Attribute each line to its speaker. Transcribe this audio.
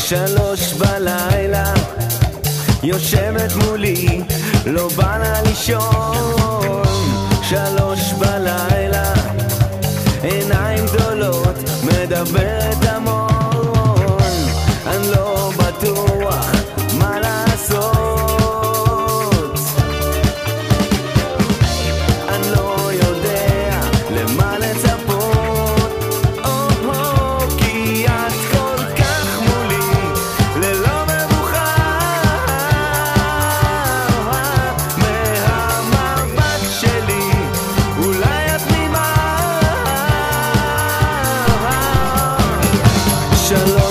Speaker 1: 3 בלילה יושבת מולי, לא בא לה לישון. 3 בלילה, עיניים גדולות, מדברת המון. אני לא בטוח מה לעשות, אני לא יודע למה לצפות. כי את כל כך מולי, ללא מבוכה. מהמבט שלי אולי את תמימה. 3